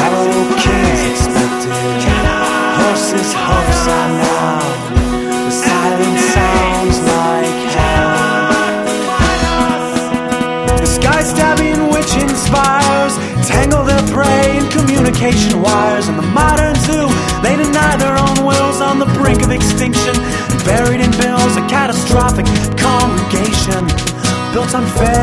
kids expected. Horses' hoofs are now. The silence sounds like hell. The sky-stabbing witch inspires, tangle their prey in communication wires. And the modern zoo, they deny their own wills on the brink of extinction. Buried in bills, a catastrophic congregation built on faith.